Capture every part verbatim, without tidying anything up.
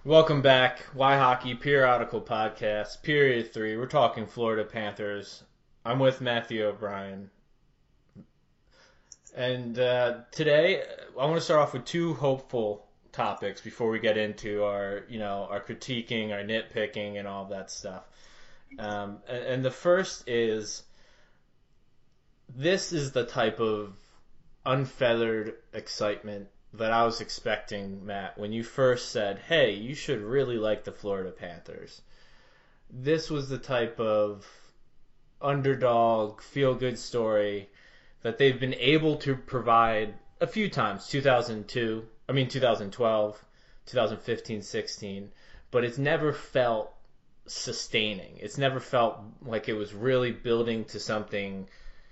Welcome back. Why Hockey Periodical Podcast, Period three. We're talking Florida Panthers. I'm with Matthew O'Brien. And uh, today, I want to start off with two hopeful topics before we get into our, you know, our critiquing, our nitpicking, and all that stuff. Um, and, and the first is this is the type of unfeathered excitement that I was expecting, Matt, when you first said, hey, you should really like the Florida Panthers. This was the type of underdog, feel good story that they've been able to provide a few times. two thousand two, I mean, two thousand twelve, twenty fifteen, sixteen, but it's never felt sustaining. It's never felt like it was really building to something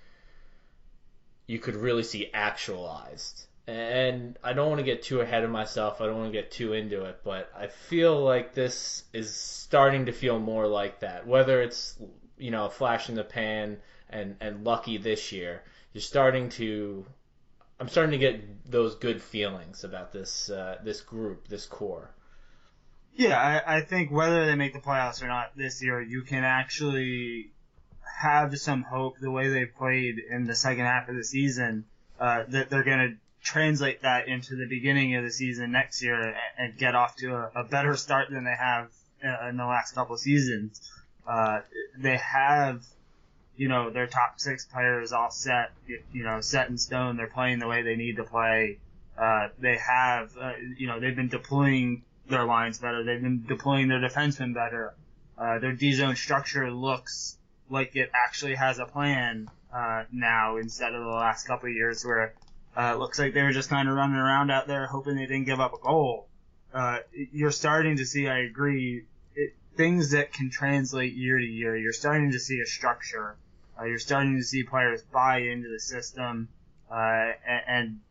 you could really see actualized. And I don't want to get too ahead of myself. I don't want to get too into it, but I feel like this is starting to feel more like that. Whether it's, you know, a flash in the pan and, and lucky this year, you're starting to, I'm starting to get those good feelings about this uh, this group, this core. Yeah, I, I think whether they make the playoffs or not this year, you can actually have some hope the way they played in the second half of the season uh, that they're going to translate that into the beginning of the season next year and get off to a, a better start than they have in the last couple of seasons. Uh, they have, you know, their top six players all set, you know, set in stone. They're playing the way they need to play. Uh, they have, uh, you know, they've been deploying their lines better. They've been deploying their defensemen better. Uh, their D-zone structure looks like it actually has a plan uh, now instead of the last couple of years where uh, it looks like they were just kind of running around out there hoping they didn't give up a goal. Uh, you're starting to see, I agree, it, things that can translate year to year. You're starting to see a structure. Uh, you're starting to see players buy into the system. Uh, and and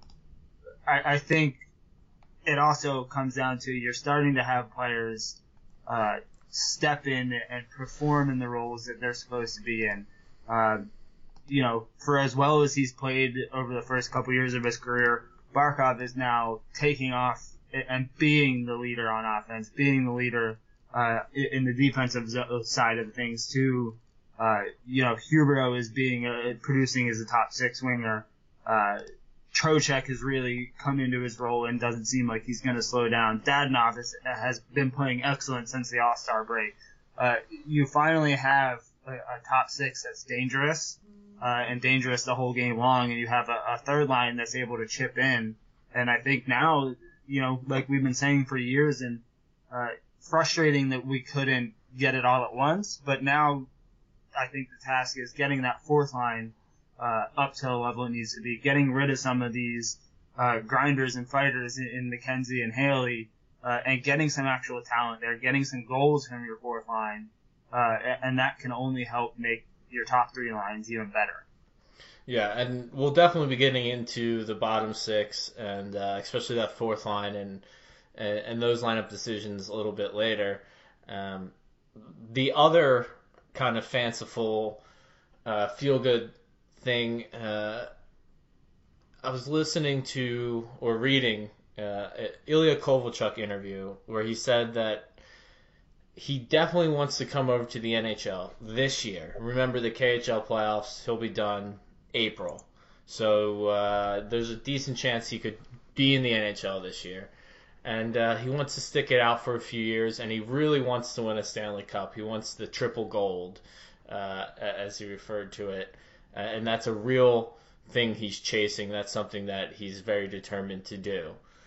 I, I think it also comes down to you're starting to have players uh, step in and perform in the roles that they're supposed to be in. Uh, you know, for as well as he's played over the first couple years of his career, Barkov is now taking off and being the leader on offense, being the leader uh, in the defensive side of things too. Uh, you know, Huberdeau is being uh, producing as a top six winger. Uh, Trocheck has really come into his role and doesn't seem like he's going to slow down. Dadonov is, has been playing excellent since the All-Star break. Uh, you finally have a, a top six that's dangerous uh, and dangerous the whole game long, and you have a, a third line that's able to chip in. And I think now, you know, like we've been saying for years, and uh, frustrating that we couldn't get it all at once, but now I think the task is getting that fourth line uh, up to the level it needs to be, getting rid of some of these uh, grinders and fighters in, in McKenzie and Haley, uh, and getting some actual talent there, getting some goals from your fourth line, uh, and that can only help make your top three lines even better. Yeah, and we'll definitely be getting into the bottom six, and uh, especially that fourth line and, and and those lineup decisions a little bit later. Um, the other kind of fanciful, uh, feel-good thing, uh, I was listening to or reading uh, an Ilya Kovalchuk interview where he said that he definitely wants to come over to the N H L this year. Remember the K H L playoffs, he'll be done April. So uh, there's a decent chance he could be in the N H L this year. And uh, he wants to stick it out for a few years, and he really wants to win a Stanley Cup. He wants the triple gold, uh, as he referred to it. Uh, and that's a real thing he's chasing. That's something that he's very determined to do.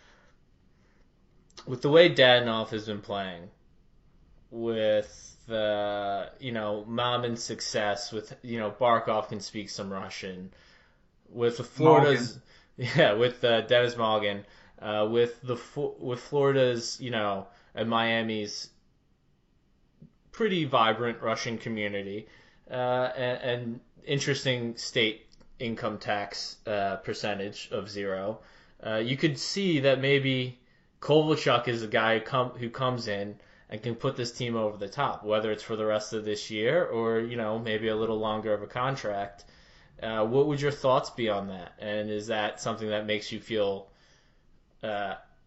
With the way Dadonov has been playing, with uh, you know Mamon's success, with you know Barkov can speak some Russian, with the Florida's Malgin. yeah with uh, Dennis Malgin, uh, with the with Florida's you know and Miami's pretty vibrant Russian community, uh, and, and interesting state income tax uh, percentage of zero. Uh, you could see that maybe Kovalchuk is a guy who, come, who comes in and can put this team over the top, whether it's for the rest of this year or, you know, maybe a little longer of a contract. Uh, what would your thoughts be on that? And is that something that makes you feel uh,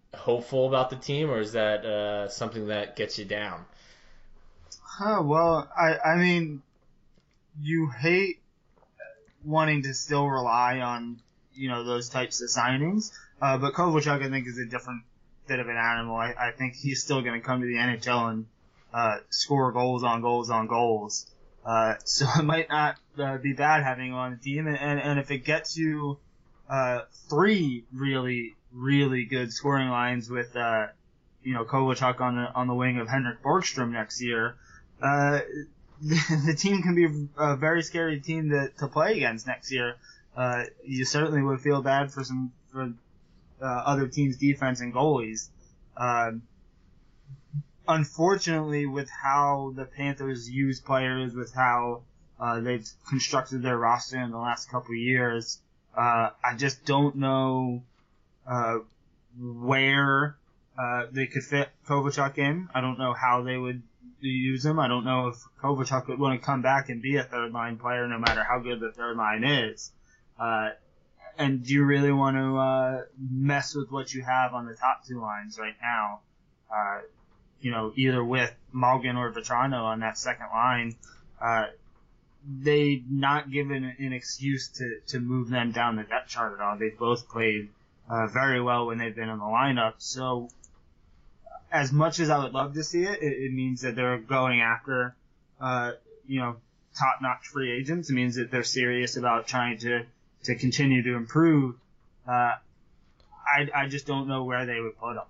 hopeful about the team, or is that uh, something that gets you down? Huh, well, I I mean, you hate wanting to still rely on, you know, those types of signings, uh, but Kovalchuk, I think, is a different bit of an animal. I, I think he's still going to come to the N H L and uh, score goals on goals on goals. Uh, so it might not uh, be bad having him on the team, and, and, and if it gets you uh, three really, really good scoring lines with, uh, you know, Kovalchuk on the on the wing of Henrik Borgstrom next year, uh, the, the team can be a very scary team to, to play against next year. Uh, you certainly would feel bad for some for uh, other teams' defense and goalies. Um, unfortunately, with how the Panthers use players, with how uh, they've constructed their roster in the last couple of years, uh, I just don't know uh, where uh, they could fit Kovalchuk in. I don't know how they would use him. I don't know if Kovalchuk would want to come back and be a third line player, no matter how good the third line is. Uh, and do you really want to uh, mess with what you have on the top two lines right now? Uh, you know, either with Malgin or Vetrano on that second line, uh, they not given an excuse to, to move them down the depth chart at all. They've both played uh, very well when they've been in the lineup. So, as much as I would love to see it, it, it means that they're going after, uh, you know, top-notch free agents. It means that they're serious about trying to, to continue to improve. Uh, I, I just don't know where they would put them.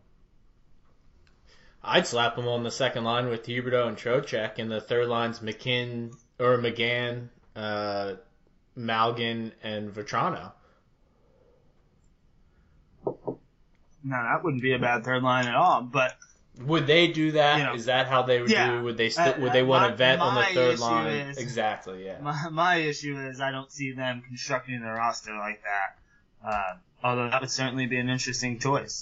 I'd slap them on the second line with Huberdeau and Trocheck, and the third line's McKinn or McGann, uh, Malgin, and Vetrano. No, that wouldn't be a bad third line at all. But would they do that? You know, is that how they would yeah, do? Would they still? uh, would they uh, want my- to vet on the my third issue line? is- Exactly. Yeah. my, my issue is I don't see them constructing their roster like that. Uh, although that would certainly be an interesting choice.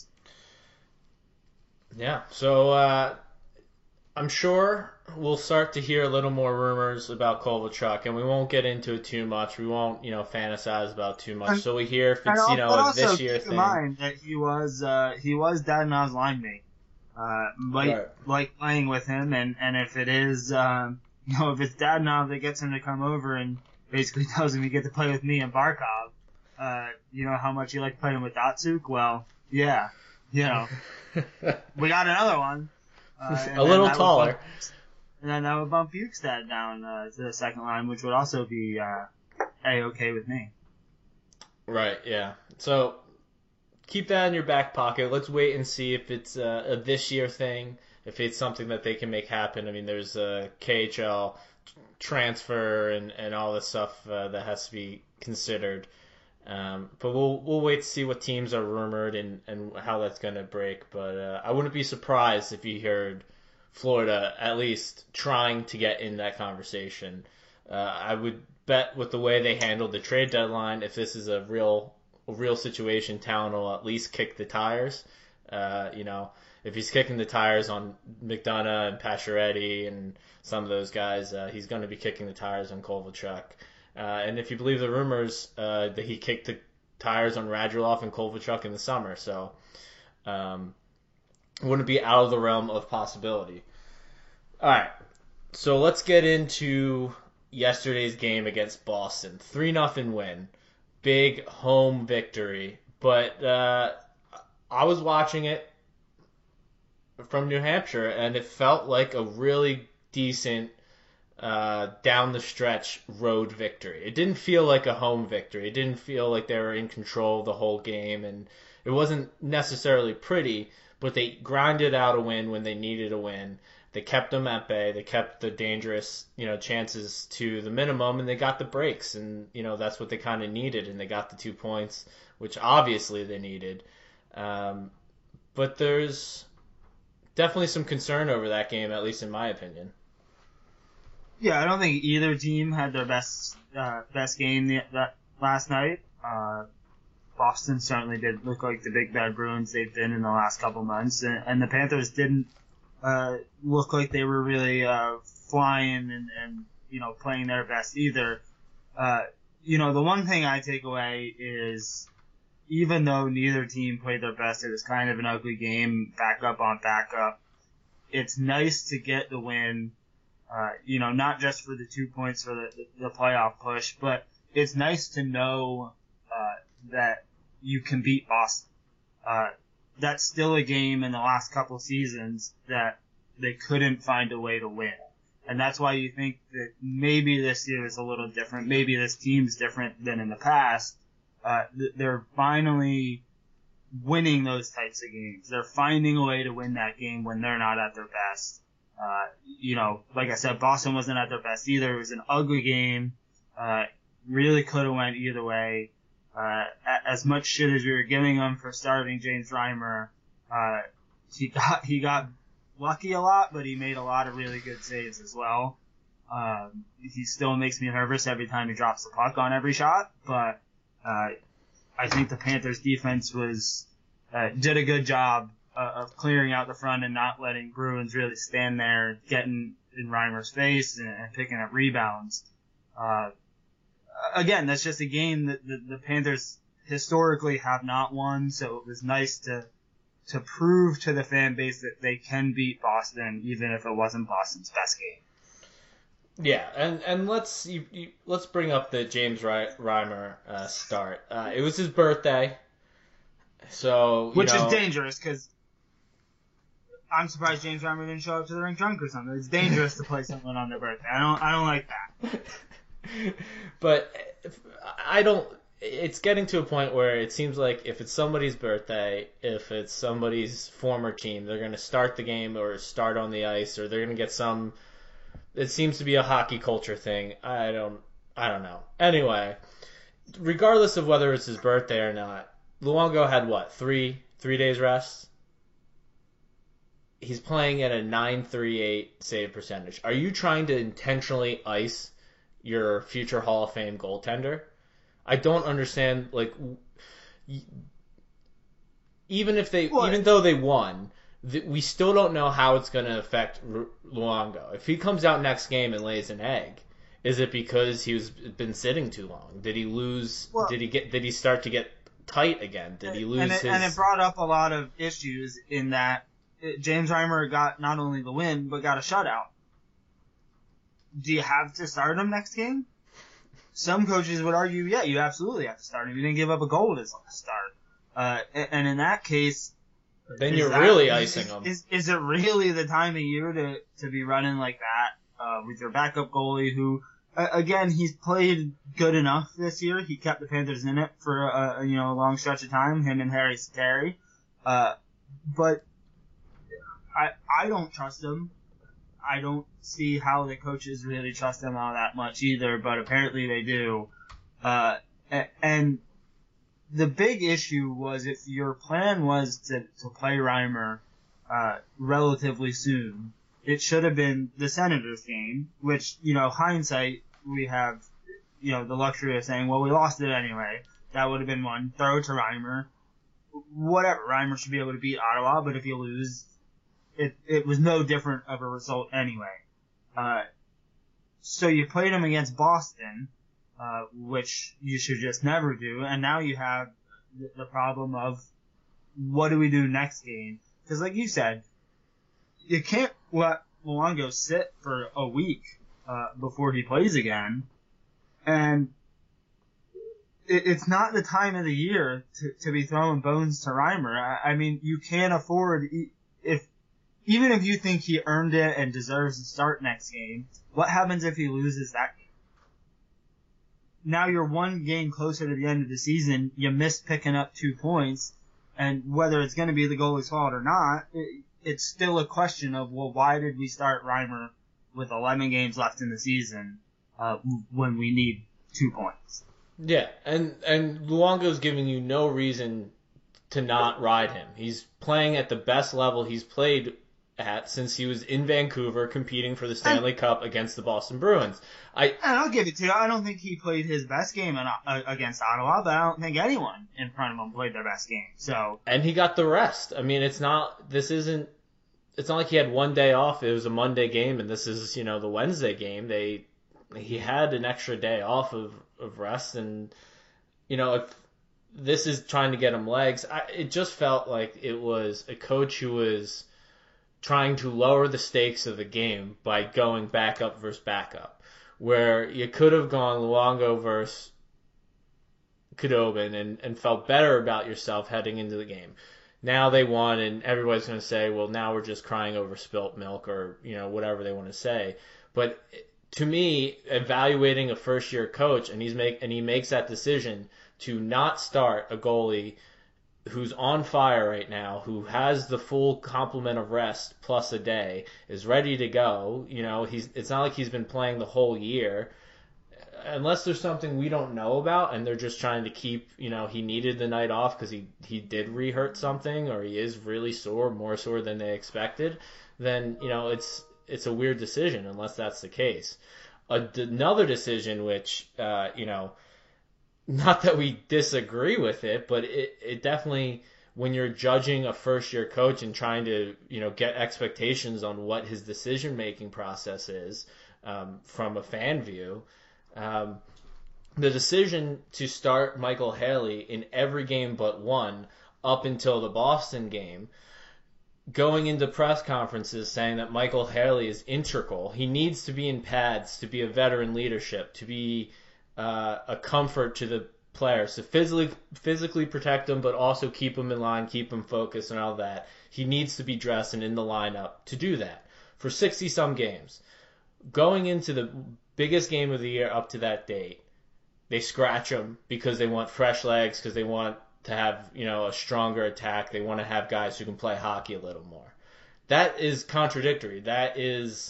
Yeah. So uh, I'm sure we'll start to hear a little more rumors about Kovalchuk, and we won't get into it too much. We won't, you know, fantasize about too much. And- So we hear if And it's, you al- know, but a also this year keep thing. in mind that he was uh, he was Dadonov's line mate. Uh, like Right. like playing with him, and, and if it is, um, you know, if it's Dadonov that gets him to come over and basically tells him you get to play with me and Barkov, uh, you know how much you like playing with Datsuk? Well, yeah, you know, we got another one. Uh, and A then little that would taller. bump- and then that would bump Bukestad down uh, to the second line, which would also be uh, A-okay with me. Right, yeah. So keep that in your back pocket. Let's wait and see if it's a, a this year thing, if it's something that they can make happen. I mean, there's a K H L transfer and, and all this stuff uh, that has to be considered. Um, but we'll we'll wait to see what teams are rumored and, and how that's going to break. But uh, I wouldn't be surprised if you heard Florida at least trying to get in that conversation. Uh, I would bet with the way they handled the trade deadline, if this is a real a real situation, Talon will at least kick the tires. Uh, you know, if he's kicking the tires on McDonough and Pacioretty and some of those guys, uh, he's going to be kicking the tires on Kovalchuk. Uh, and if you believe the rumors, uh, that he kicked the tires on Radulov and Kovalchuk in the summer, so um, wouldn't be out of the realm of possibility. All right, so let's get into yesterday's game against Boston. three nothing win. Big home victory. But uh, I was watching it from New Hampshire, and it felt like a really decent uh, down the stretch road victory. It didn't feel like a home victory. It didn't feel like they were in control the whole game, and it wasn't necessarily pretty, but they grinded out a win when they needed a win. They kept them at bay. They kept the dangerous, you know, chances to the minimum, and they got the breaks, and you know that's what they kind of needed, and they got the two points, which obviously they needed. Um, but there's definitely some concern over that game, at least in my opinion. Yeah, I don't think either team had their best uh, best game the, that last night. Uh, Boston certainly did look like the big bad Bruins they've been in the last couple months, and, and the Panthers didn't uh, look like they were really uh, flying and, and you know playing their best either. Uh, you know, the one thing I take away is even though neither team played their best, it was kind of an ugly game, backup on backup. It's nice to get the win, uh, you know, not just for the two points for the, the playoff push, but it's nice to know uh, that you can beat Boston. Uh, that's still a game in the last couple seasons that they couldn't find a way to win. And that's why you think that maybe this year is a little different. Maybe this team's different than in the past. Uh, they're finally winning those types of games. They're finding a way to win that game when they're not at their best. Uh, you know, like I said, Boston wasn't at their best either. It was an ugly game. Uh, really could have went either way. Uh, as much shit as we were giving him for starting James Reimer, uh, he got, he got lucky a lot, but he made a lot of really good saves as well. Um, he still makes me nervous every time he drops the puck on every shot, but, uh, I think the Panthers defense was, uh, did a good job uh, of clearing out the front and not letting Bruins really stand there, getting in Reimer's face and, and picking up rebounds. Uh, again, that's just a game that the, the Panthers historically have not won, so it was nice to, to prove to the fan base that they can beat Boston, even if it wasn't Boston's best game. Yeah, and, and let's you, you, let's bring up the James Reimer uh, start. Uh, it was his birthday, so you which know, is dangerous because I'm surprised James Reimer didn't show up to the rink drunk or something. It's dangerous to play someone on their birthday. I don't I don't like that. But I don't. It's getting to a point where it seems like if it's somebody's birthday, if it's somebody's former team, they're going to start the game or start on the ice, or they're going to get some. It seems to be a hockey culture thing. I don't. I don't know. Anyway, regardless of whether it's his birthday or not, Luongo had what three three days rest. He's playing at a nine thirty-eight save percentage. Are you trying to intentionally ice your future Hall of Fame goaltender? I don't understand, like, even if they, what? even though they won, th- we still don't know how it's going to affect R- Luongo. If he comes out next game and lays an egg, is it because he was been sitting too long? Did he lose? Well, did he get? Did he start to get tight again? Did he lose and it, his? And it brought up a lot of issues in that James Reimer got not only the win but got a shutout. Do you have to start him next game? Some coaches would argue, yeah, you absolutely have to start him. You didn't give up a goal at his last start. Uh, and in that case... Then you're that, really icing is, him. Is, is it really the time of year to, to be running like that uh, with your backup goalie who, uh, again, he's played good enough this year. He kept the Panthers in it for a, you know, a long stretch of time, him and Harry Sateri. Uh, but I I don't trust him. I don't see how the coaches really trust him all that much either, but apparently they do. Uh, and the big issue was if your plan was to, to play Reimer uh, relatively soon, it should have been the Senators game, which, you know, hindsight, we have, you know, the luxury of saying, well, we lost it anyway. That would have been one. Throw it to Reimer. Whatever. Reimer should be able to beat Ottawa, but if you lose... It it was no different of a result anyway. Uh, so you played him against Boston, uh, which you should just never do, and now you have the, the problem of what do we do next game? Because like you said, you can't let Luongo sit for a week uh, before he plays again, and it, it's not the time of the year to, to be throwing bones to Reimer. I, I mean, you can't afford if. Even if you think he earned it and deserves to start next game, what happens if he loses that game? Now you're one game closer to the end of the season, you missed picking up two points, and whether it's going to be the goalie's fault or not, it, it's still a question of, well, why did we start Reimer with eleven games left in the season uh, when we need two points? Yeah, and, and Luongo's giving you no reason to not ride him. He's playing at the best level he's played at since he was in Vancouver competing for the Stanley and, Cup against the Boston Bruins. I and I'll give it to you. I don't think he played his best game in, uh, against Ottawa, but I don't think anyone in front of him played their best game. So and he got the rest. I mean, it's not. This isn't. It's not like he had one day off. It was a Monday game, and this is you know the Wednesday game. They he had an extra day off of, of rest, and you know if this is trying to get him legs. I, it just felt like it was a coach who was trying to lower the stakes of the game by going backup versus backup, where you could have gone Luongo versus Khudobin and, and felt better about yourself heading into the game. Now they won, and everybody's going to say, well, now we're just crying over spilt milk, or you know whatever they want to say. But to me, evaluating a first-year coach, and he's make and he makes that decision to not start a goalie who's on fire right now, who has the full complement of rest plus a day, is ready to go. You know, he's it's not like he's been playing the whole year. Unless there's something we don't know about and they're just trying to keep, you know, he needed the night off because he, he did re-hurt something, or he is really sore, more sore than they expected, then, you know, it's it's a weird decision unless that's the case. A, another decision which, uh, you know, not that we disagree with it, but it, it definitely, when you're judging a first-year coach and trying to, you know, get expectations on what his decision-making process is um, from a fan view, Um, the decision to start Michael Haley in every game but one up until the Boston game, going into press conferences saying that Michael Haley is integral. He needs to be in pads to be a veteran leadership, to be uh, a comfort to the players, to physically physically protect them, but also keep them in line, keep them focused and all that. He needs to be dressed and in the lineup to do that for sixty-some games. Going into the biggest game of the year up to that date, they scratch him because they want fresh legs, because they want to have, you know, a stronger attack. They want to have guys who can play hockey a little more. That is contradictory. That is,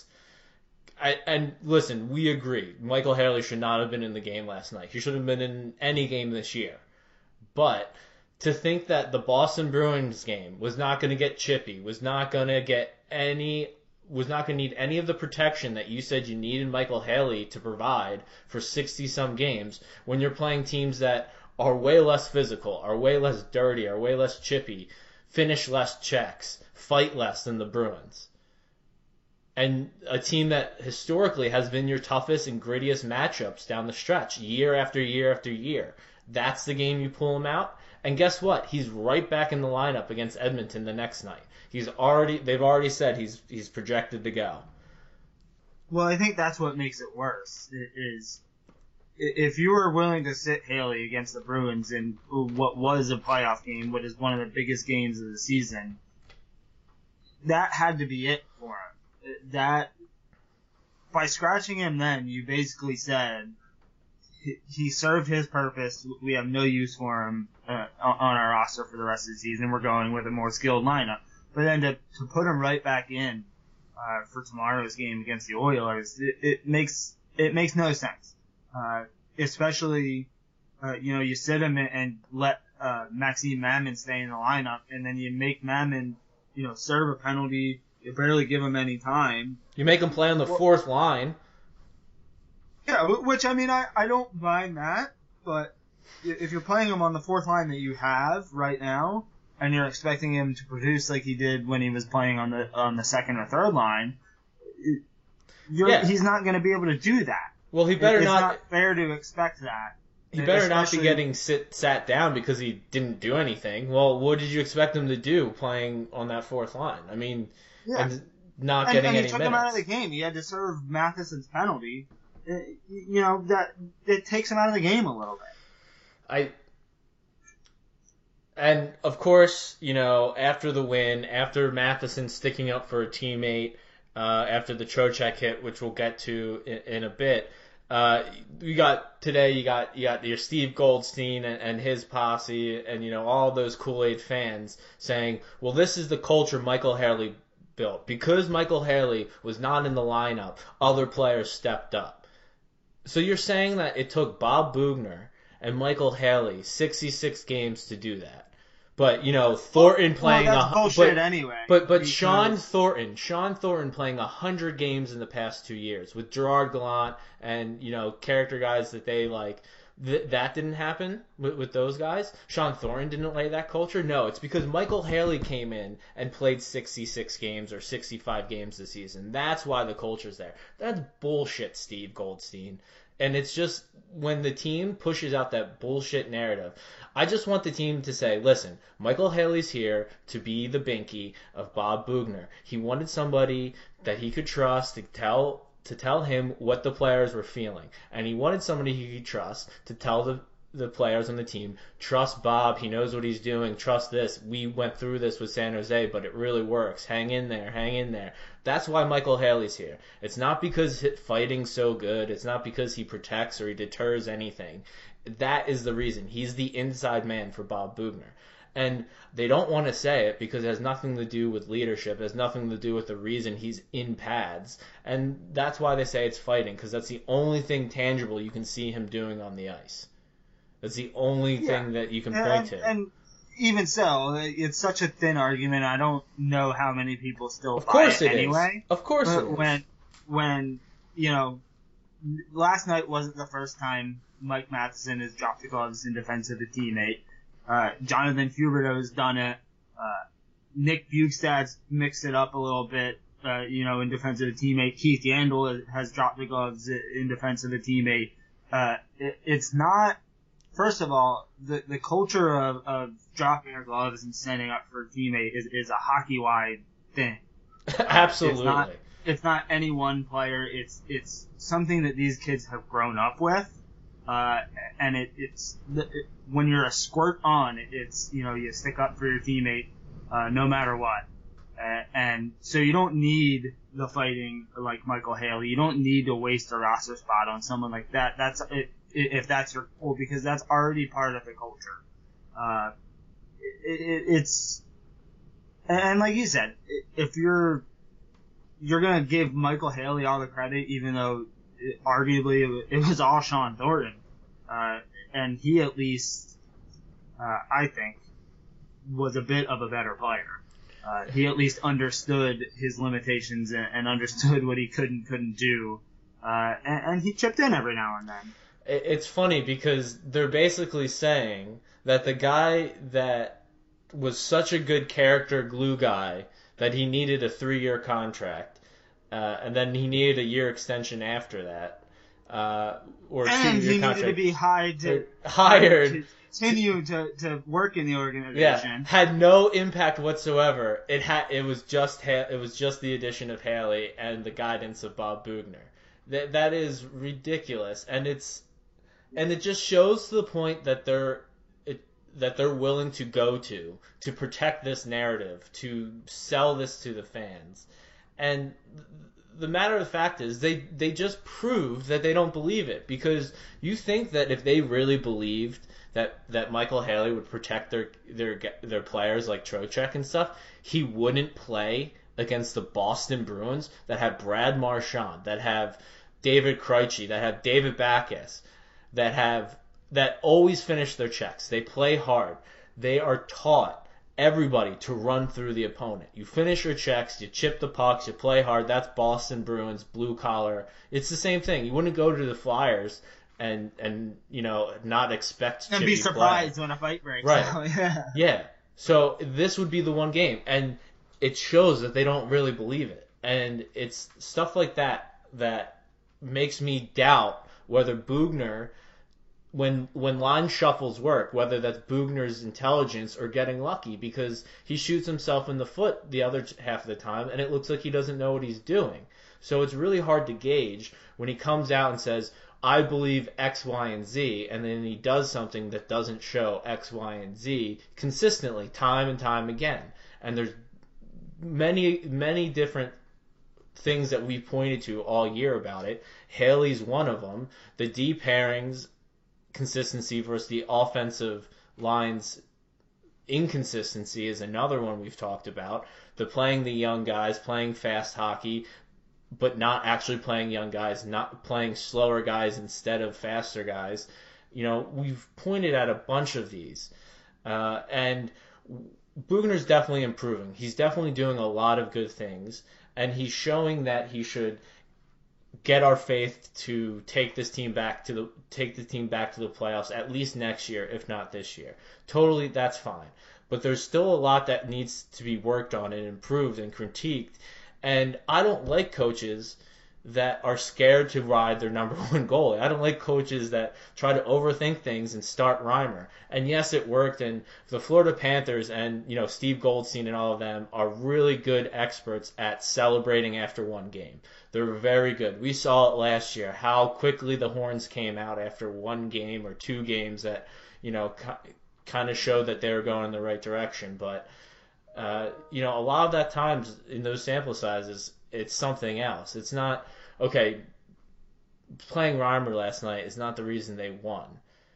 I, and listen, we agree. Michael Haley should not have been in the game last night. He should have been in any game this year. But to think that the Boston Bruins game was not going to get chippy, was not going to get any was not going to need any of the protection that you said you needed Michael Haley to provide for sixty-some games when you're playing teams that are way less physical, are way less dirty, are way less chippy, finish less checks, fight less than the Bruins. And a team that historically has been your toughest and grittiest matchups down the stretch, year after year after year. That's the game you pull him out. And guess what? He's right back in the lineup against Edmonton the next night. He's already they've already said he's he's projected to go. Well, I think that's what makes it worse. Is if you were willing to sit Haley against the Bruins in what was a playoff game, what is one of the biggest games of the season, that had to be it for him. That by scratching him, then you basically said he served his purpose. We have no use for him uh, on our roster for the rest of the season. We're going with a more skilled lineup. But then to, to put him right back in uh, for tomorrow's game against the Oilers, it, it makes it makes no sense. Uh, especially, uh, you know, you sit him and let uh, Maxime Mamin stay in the lineup, and then you make Mamin, you know, serve a penalty. You barely give him any time. You make him play on the well, fourth line. Yeah, which, I mean, I, I don't mind that, but if you're playing him on the fourth line that you have right now, and you're expecting him to produce like he did when he was playing on the on the second or third line, you're, yeah. he's not going to be able to do that. Well, he better it's not. It's not fair to expect that. He better not be getting sit sat down because he didn't do anything. Well, what did you expect him to do playing on that fourth line? I mean, yeah. and not and, getting and any he took minutes. him out of the game. He had to serve Matheson's penalty. It, you know, that it takes him out of the game a little bit. I. And, of course, you know, after the win, after Matheson sticking up for a teammate, uh, after the Trocheck hit, which we'll get to in, in a bit, uh, you got, today you got, you got your Steve Goldstein and, and his posse and, you know, all those Kool-Aid fans saying, well, this is the culture Michael Haley built. Because Michael Haley was not in the lineup, other players stepped up. So you're saying that it took Bob Boughner and Michael Haley sixty-six games to do that. But, you know, Thornton playing... Well, that's a, bullshit but, anyway. But but Sean Thornton, Sean Thornton playing one hundred games in the past two years with Gerard Gallant and, you know, character guys that they like. Th- that didn't happen with, with those guys. Sean Thornton didn't lay that culture. No, it's because Michael Haley came in and played sixty-six games or sixty-five games this season. That's why the culture's there. That's bullshit, Steve Goldstein. And it's just when the team pushes out that bullshit narrative, I just want the team to say, listen, Michael Haley's here to be the binky of Bob Boughner. He wanted somebody that he could trust to tell to tell him what the players were feeling. And he wanted somebody he could trust to tell the the players on the team, trust Bob, he knows what he's doing, trust this. We went through this with San Jose, but it really works. Hang in there, hang in there. That's why Michael Haley's here. It's not because fighting's so good. It's not because he protects or he deters anything. That is the reason. He's the inside man for Bob Boughner. And they don't want to say it because it has nothing to do with leadership. It has nothing to do with the reason he's in pads. And that's why they say it's fighting, because that's the only thing tangible you can see him doing on the ice. That's the only yeah. thing that you can point and, to. And even so, it's such a thin argument. I don't know how many people still of buy course it, it anyway. Is. Of course but it is. When, when, you know, last night wasn't the first time Mike Matheson has dropped the gloves in defense of a teammate. Uh, Jonathan Huberdeau's done it. Uh, Nick Bjugstad's mixed it up a little bit, uh, you know, in defense of a teammate. Keith Yandel has dropped the gloves in defense of a teammate. Uh, it, it's not... First of all, the the culture of, of dropping your gloves and standing up for a teammate is, is a hockey-wide thing. Absolutely. It's not, it's not any one player. It's it's something that these kids have grown up with, uh, and it, it's it, when you're a squirt on, it, it's you know you stick up for your teammate uh, no matter what, uh, and so you don't need the fighting like Michael Haley. You don't need to waste a roster spot on someone like that. That's it. If that's your goal, because that's already part of the culture. Uh, it, it, it's, and like you said, if you're, you're gonna give Michael Haley all the credit, even though it, arguably it was all Sean Thornton, uh, and he at least, uh, I think, was a bit of a better player. Uh, he at least understood his limitations and, and understood what he could and couldn't do, uh, and, and he chipped in every now and then. It's funny because they're basically saying that the guy that was such a good character glue guy that he needed a three-year contract, uh, and then he needed a year extension after that, uh, or and two-year he contract. needed to be hired to, hired to continue to, to work in the organization. Yeah, had no impact whatsoever. It had it was just ha- it was just the addition of Haley and the guidance of Bob Boughner. That that is ridiculous, and it's. And it just shows to the point that they're it, that they're willing to go to to protect this narrative, to sell this to the fans. And the matter of the fact is, they they just proved that they don't believe it, because you think that if they really believed that that Michael Haley would protect their their their players like Trocheck and stuff, he wouldn't play against the Boston Bruins that have Brad Marchand, that have David Krejci, that have David Backes, that have that always finish their checks. They play hard. They are taught, everybody, to run through the opponent. You finish your checks, you chip the pucks, you play hard. That's Boston Bruins, blue collar. It's the same thing. You wouldn't go to the Flyers and and you know not expect and be surprised play. when a fight breaks. Right? So, yeah. Yeah. So this would be the one game, and it shows that they don't really believe it. And it's stuff like that that makes me doubt whether Boughner, when when line shuffles work, whether that's Boughner's intelligence or getting lucky, because he shoots himself in the foot the other half of the time, and it looks like he doesn't know what he's doing. So it's really hard to gauge when he comes out and says, I believe X, Y, and Z, and then he does something that doesn't show X, Y, and Z consistently, time and time again. And there's many, many different things that we've pointed to all year about it. Haley's one of them. The D pairings consistency versus the offensive line's inconsistency is another one we've talked about. The playing the young guys, playing fast hockey, but not actually playing young guys, not playing slower guys instead of faster guys. You know, we've pointed at a bunch of these. Uh, and Boughner's definitely improving. He's definitely doing a lot of good things. And he's showing that he should get our faith to take this team back to the take the team back to the playoffs at least next year, if not this year. Totally, that's fine. But there's still a lot that needs to be worked on and improved and critiqued. And I don't like coaches that are scared to ride their number one goalie. I don't like coaches that try to overthink things and start Reimer. And yes, it worked. And the Florida Panthers and, you know, Steve Goldstein and all of them are really good experts at celebrating after one game. They're very good. We saw it last year, how quickly the Horns came out after one game or two games that, you know, kind of showed that they were going in the right direction. But, uh, you know, a lot of that times in those sample sizes, it's something else. It's not, okay, playing Reimer last night is not the reason they won.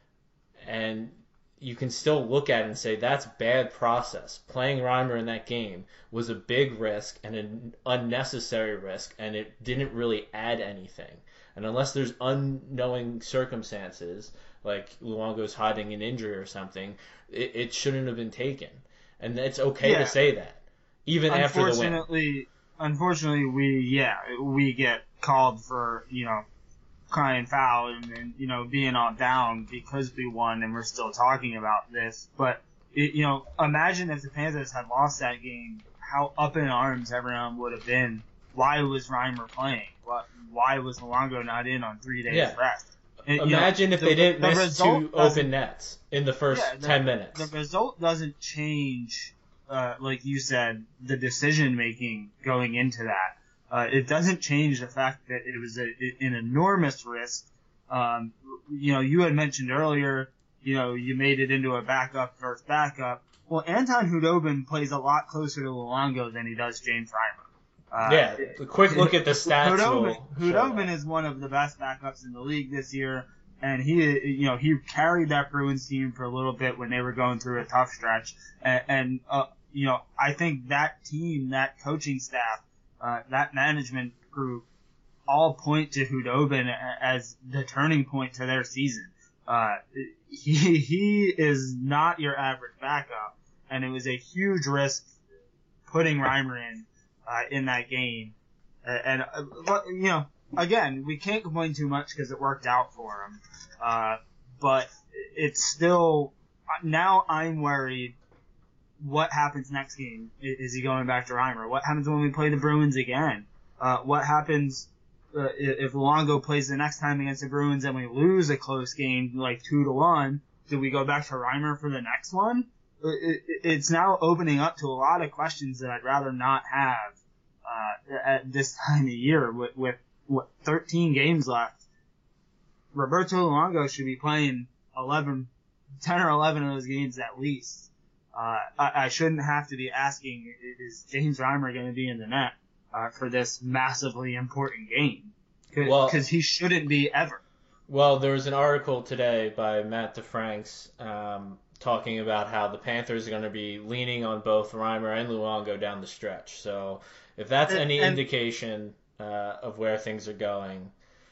And you can still look at it and say that's bad process. Playing Reimer in that game was a big risk and an unnecessary risk, and it didn't really add anything. And unless there's unknowing circumstances, like Luongo's hiding an injury or something, it, it shouldn't have been taken. And it's okay yeah. to say that, even after the win. Unfortunately, unfortunately, we yeah we get called for you know crying foul and, and you know being all down because we won and we're still talking about this. But it, you know, imagine if the Panthers had lost that game, how up in arms everyone would have been. Why was Reimer playing? Why, why was Luongo not in on three days yeah. rest? And, Imagine know, if the, they didn't the miss two open nets in the first yeah, the, ten minutes. The result doesn't change, uh, like you said, the decision making going into that. Uh, it doesn't change the fact that it was a, an enormous risk. Um, you know, you had mentioned earlier, you know, you made it into a backup versus backup. Well, Anton Khudobin plays a lot closer to Luongo than he does James Reimer. Uh, yeah, a quick look at the stats. Khudobin, Khudobin is one of the best backups in the league this year, and he, you know, he carried that Bruins team for a little bit when they were going through a tough stretch. And, and uh, you know, I think that team, that coaching staff, uh, that management group, all point to Khudobin as the turning point to their season. Uh, he he is not your average backup, and it was a huge risk putting Reimer in. Uh, in that game, uh, and uh, but, you know, again, we can't complain too much because it worked out for him. Uh, but it's still now I'm worried. What happens next game? Is he going back to Reimer? What happens when we play the Bruins again? Uh, what happens uh, if Luongo plays the next time against the Bruins and we lose a close game like two to one? Do we go back to Reimer for the next one? It's now opening up to a lot of questions that I'd rather not have uh, at this time of year. With, with what thirteen games left, Roberto Luongo should be playing eleven, ten or eleven of those games at least. Uh, I, I shouldn't have to be asking, is James Reimer going to be in the net uh, for this massively important game? Because well, he shouldn't be ever. Well, there was an article today by Matt DeFranks um, talking about how the Panthers are going to be leaning on both Reimer and Luongo down the stretch. So if that's any and, indication uh, of where things are going.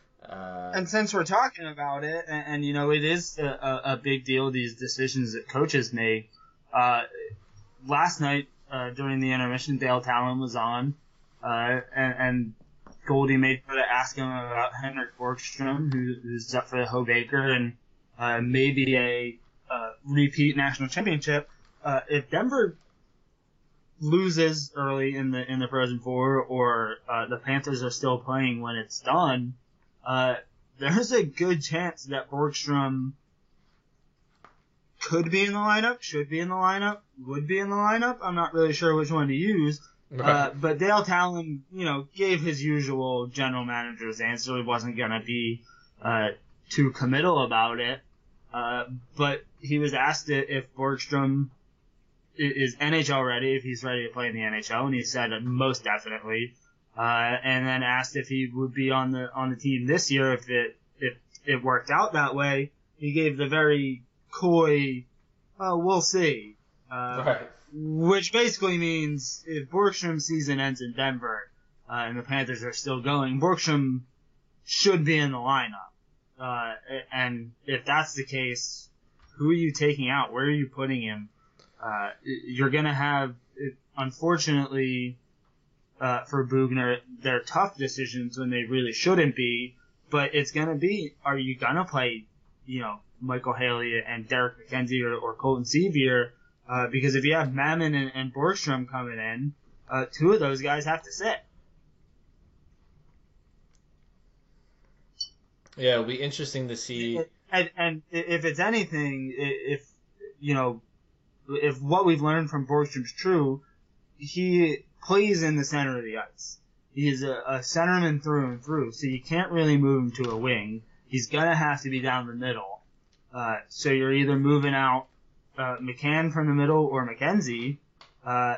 Uh, and since we're talking about it, and, and you know, it is a, a big deal, these decisions that coaches make. Uh, last night, uh, during the intermission, Dale Talon was on, uh, and, and Goldie made sure to ask him about Henrik Borgstrom, who, who's up for the Hobaker, and uh, maybe a uh, repeat national championship. Uh, if Denver loses early in the in the Frozen Four, or uh, the Panthers are still playing when it's done, uh, there's a good chance that Borgstrom could be in the lineup, should be in the lineup, would be in the lineup. I'm not really sure which one to use. Right. Uh, but Dale Talon, you know, gave his usual general manager's answer. He wasn't going to be uh, too committal about it. Uh, but he was asked if Borgstrom is N H L ready, if he's ready to play in the N H L, and he said most definitely. Uh, and then asked if he would be on the on the team this year if it if it worked out that way. He gave the very coy, oh, we'll see. Uh, right. Which basically means if Borgstrom's season ends in Denver uh, and the Panthers are still going, Borgstrom should be in the lineup. Uh, and if that's the case, who are you taking out? Where are you putting him? Uh, you're going to have, unfortunately, uh, for Bugner, they're tough decisions when they really shouldn't be, but it's going to be, are you going to play, you know, Michael Haley and Derek McKenzie or, or Colton Sevier? Uh, because if you have Mammon and, and Borgstrom coming in, uh, two of those guys have to sit. Yeah, it'll be interesting to see. And, and if it's anything, if, you know, if what we've learned from Borgstrom's true, he plays in the center of the ice. He's a, a centerman through and through, so you can't really move him to a wing. He's gonna have to be down the middle. Uh, so you're either moving out uh, McCann from the middle or McKenzie. Uh,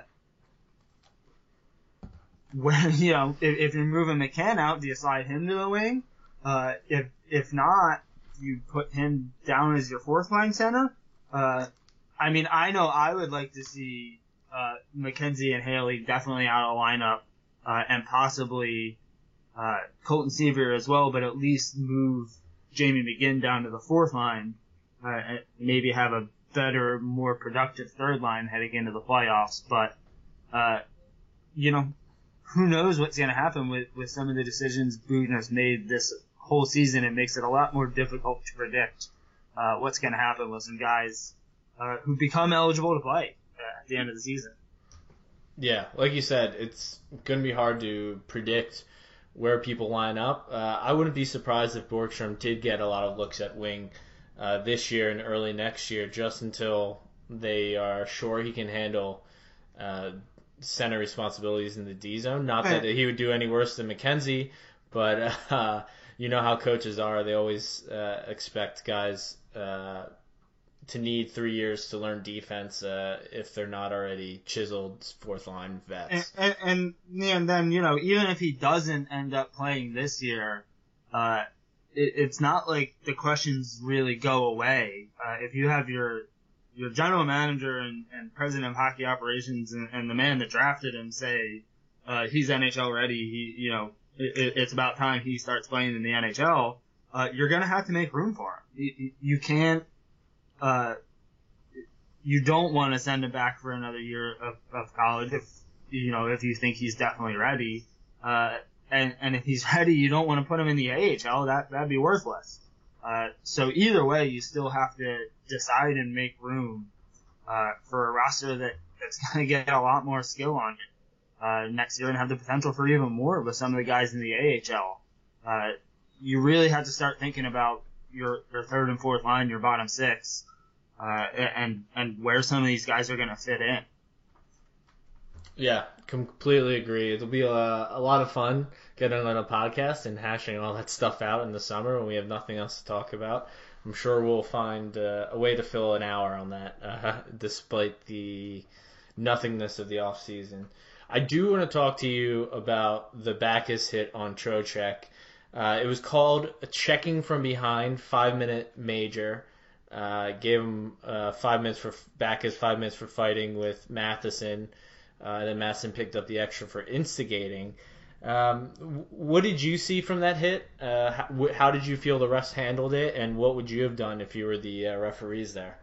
where, you know, if, if you're moving McCann out, do you slide him to the wing? Uh, if if not, you put him down as your fourth line center. Uh, I mean, I know I would like to see uh, McKenzie and Haley definitely out of lineup, uh, and possibly uh, Colton Seaver as well, but at least move Jamie McGinn down to the fourth line, uh, and maybe have a better, more productive third line heading into the playoffs. But, uh, you know, who knows what's going to happen with, with some of the decisions Boughner's made this whole season. It makes it a lot more difficult to predict uh, what's going to happen with some guys uh, who become eligible to play uh, at the end of the season. Yeah, like you said, it's going to be hard to predict where people line up. Uh, I wouldn't be surprised if Borgstrom did get a lot of looks at wing uh, this year and early next year, just until they are sure he can handle uh, center responsibilities in the D zone. Not that he would do any worse than McKenzie, but uh, you know how coaches are. They always uh, expect guys uh, to need three years to learn defense uh, if they're not already chiseled fourth line vets. And, and, and, and then, you know, even if he doesn't end up playing this year, uh, it, it's not like the questions really go away. Uh, if you have your your general manager and, and president of hockey operations and, and the man that drafted him say uh, he's N H L ready, he, you know, it, it's about time he starts playing in the N H L, uh, you're going to have to make room for him. You, you can't Uh, you don't want to send him back for another year of, of college if, you know, if you think he's definitely ready. Uh, and, and if he's ready, you don't want to put him in the A H L. That, that'd be worthless. Uh, so either way, you still have to decide and make room, uh, for a roster that, that's going to get a lot more skill on it, uh, next year and have the potential for even more with some of the guys in the A H L. Uh, you really have to start thinking about your, your third and fourth line, your bottom six. Uh, and and where some of these guys are going to fit in. Yeah, completely agree. It'll be a, a lot of fun getting on a podcast and hashing all that stuff out in the summer when we have nothing else to talk about. I'm sure we'll find uh, a way to fill an hour on that, uh, despite the nothingness of the off season. I do want to talk to you about the Backes hit on Trocheck. Uh, it was called a checking from behind five minute major. Uh, gave him uh, five minutes for Backes, five minutes for fighting with Matheson. Uh, and then Matheson picked up the extra for instigating. Um, what did you see from that hit? Uh, how, how did you feel the refs handled it, and what would you have done if you were the uh, referees there?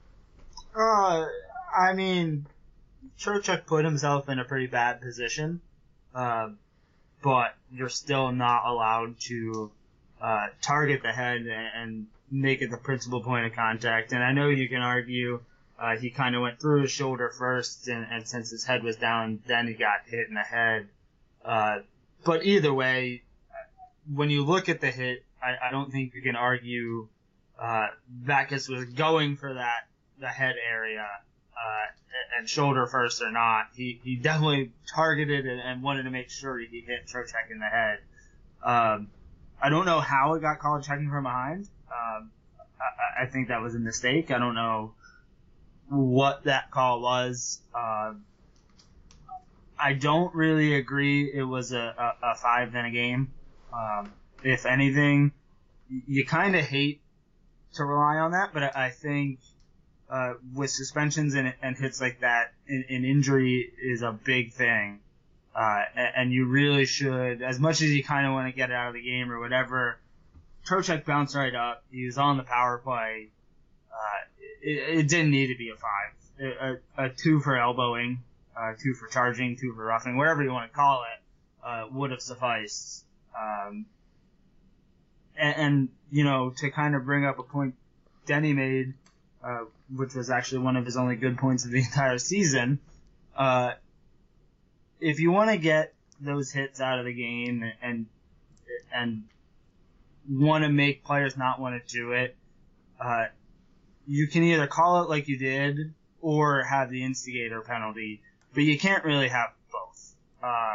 Uh, I mean, Trocheck put himself in a pretty bad position, uh, but you're still not allowed to uh, target the head and, and make it the principal point of contact. And I know you can argue uh, he kind of went through his shoulder first, and, and since his head was down, then he got hit in the head. Uh, but either way, when you look at the hit, I, I don't think you can argue uh, Backes was going for that the head area uh, and shoulder first or not. He he definitely targeted and, and wanted to make sure he hit Trocheck in the head. Um, I don't know how it got called checking from behind. Um, I, I think that was a mistake. I don't know what that call was. Um, I don't really agree it was a, a, a five in a game. Um, if anything, you kind of hate to rely on that, but I, I think uh, with suspensions and, and hits like that, an, an injury is a big thing. Uh, and, and you really should, as much as you kind of want to get it out of the game or whatever, Trocheck bounced right up. He was on the power play. Uh, it, it didn't need to be a five. A, a, a two for elbowing, uh, two for charging, two for roughing, whatever you want to call it, uh, would have sufficed. Um, and, and, you know, to kind of bring up a point Denny made, uh, which was actually one of his only good points of the entire season, uh, if you want to get those hits out of the game and, and want to make players not want to do it, uh, you can either call it like you did or have the instigator penalty, but you can't really have both. Uh,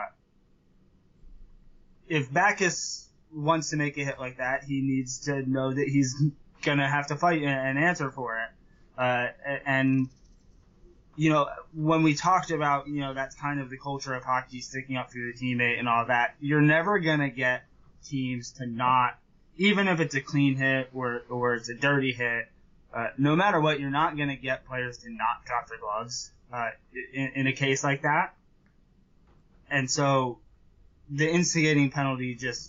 if Backes wants to make a hit like that, he needs to know that he's going to have to fight and answer for it. Uh, and, you know, when we talked about, you know, that's kind of the culture of hockey, sticking up for your teammate and all that, you're never going to get teams to not, even if it's a clean hit or, or it's a dirty hit, uh, no matter what, you're not going to get players to not drop their gloves uh, in, in a case like that. And so the instigating penalty just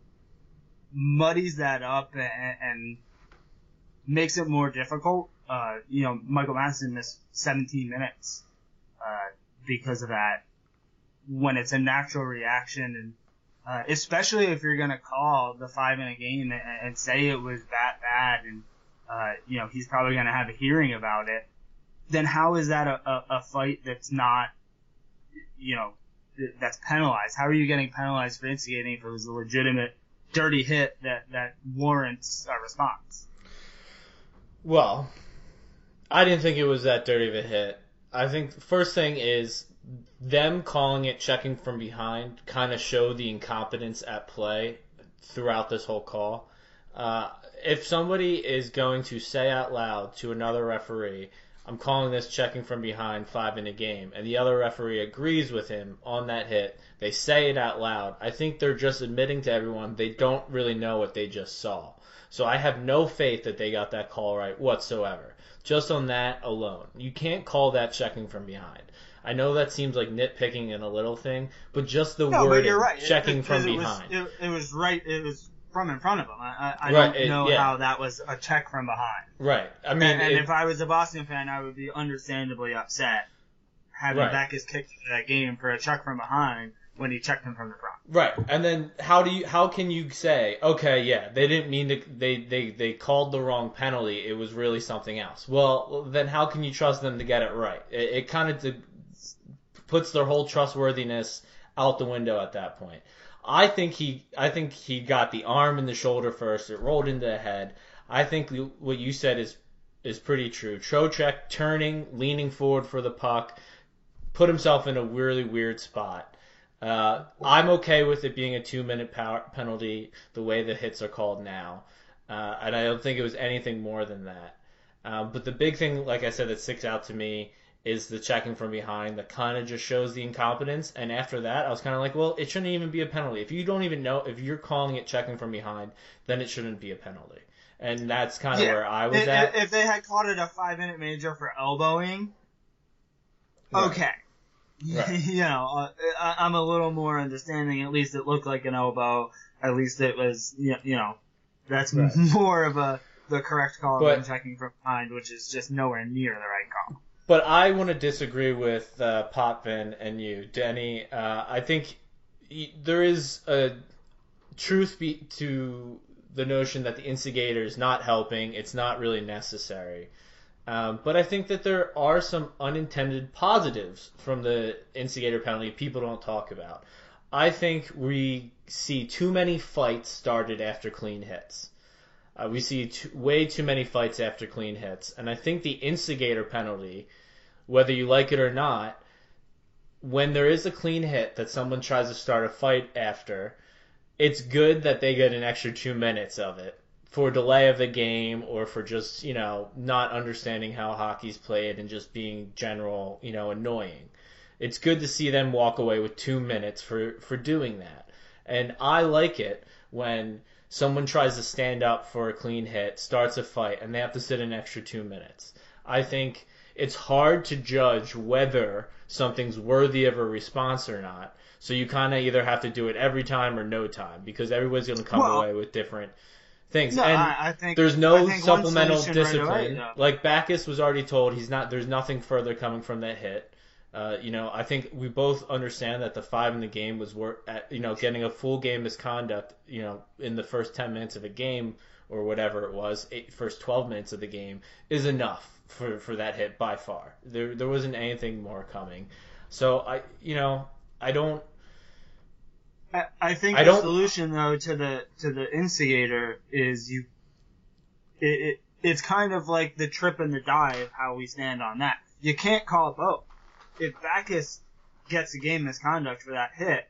muddies that up and, and makes it more difficult. Uh, you know, Michael Madsen missed seventeen minutes uh, because of that when it's a natural reaction. And uh, especially if you're going to call the five in a game and, and say it was that bad and, uh, you know, he's probably going to have a hearing about it, then how is that a, a, a fight that's not, you know, that's penalized? How are you getting penalized for instigating if it was a legitimate dirty hit that, that warrants a response? Well, I didn't think it was that dirty of a hit. I think the first thing is them calling it checking from behind kind of showed the incompetence at play throughout this whole call. Uh, if somebody is going to say out loud to another referee, I'm calling this checking from behind five in a game, and the other referee agrees with him on that hit, they say it out loud, I think they're just admitting to everyone they don't really know what they just saw. So I have no faith that they got that call right whatsoever. Just on that alone. You can't call that checking from behind. I know that seems like nitpicking in a little thing, but just the no, wording, but you're right. checking it, from it behind. Was, it, it was right. It was from in front of him. I, I, I right, don't it, know yeah. how that was a check from behind. Right. I mean, and, and it, if I was a Boston fan, I would be understandably upset having right. Backes kicked into that game for a check from behind when he checked him from the front. Right. And then how do you how can you say, okay, yeah, they didn't mean to they, they, they called the wrong penalty, it was really something else. Well, then how can you trust them to get it right? It, it kind of de- puts their whole trustworthiness out the window at that point. I think he I think he got the arm and the shoulder first, it rolled into the head. I think what you said is is pretty true. Trocheck turning, leaning forward for the puck, put himself in a really weird spot. Uh, I'm okay with it being a two-minute power penalty, the way the hits are called now, uh, and I don't think it was anything more than that. Um, but the big thing, like I said, that sticks out to me is the checking from behind that kind of just shows the incompetence. And after that, I was kind of like, well, it shouldn't even be a penalty. If you don't even know, if you're calling it checking from behind, then it shouldn't be a penalty. And that's kind of yeah. where I was if, at. If they had called it a five-minute major for elbowing, Right. okay. Right. you know, uh, I, I'm a little more understanding. At least it looked like an elbow. At least it was, you know, that's Right. more of a the correct call But- than checking from behind, which is just nowhere near the right call. But I want to disagree with uh, Potvin and you, Denny. Uh, I think y- there is a truth be- to the notion that the instigator is not helping. It's not really necessary. Um, but I think that there are some unintended positives from the instigator penalty people don't talk about. I think we see too many fights started after clean hits. Uh, we see t- way too many fights after clean hits. And I think the instigator penalty, whether you like it or not, when there is a clean hit that someone tries to start a fight after, it's good that they get an extra two minutes of it for delay of the game or for just, you know, not understanding how hockey's played and just being general, you know, annoying. It's good to see them walk away with two minutes for, for doing that. And I like it when someone tries to stand up for a clean hit, starts a fight, and they have to sit an extra two minutes. I think it's hard to judge whether something's worthy of a response or not. So you kind of either have to do it every time or no time because everybody's going to come Well, away with different things. No, and I, I think there's no I think one supplemental solution right discipline. away, though. Like Backes was already told, he's not. There's nothing further coming from that hit. Uh, you know, I think we both understand that the five in the game was worth. At, you know, getting a full game misconduct. You know, in the first ten minutes of a game or whatever it was, eight, first twelve minutes of the game is enough for for that hit by far. There there wasn't anything more coming. So I, you know, I don't. I, I think I the don't- solution though to the to the instigator is you. It, it it's kind of like the trip and the dive. How we stand on that. You can't call it both. If Backes gets a game misconduct for that hit,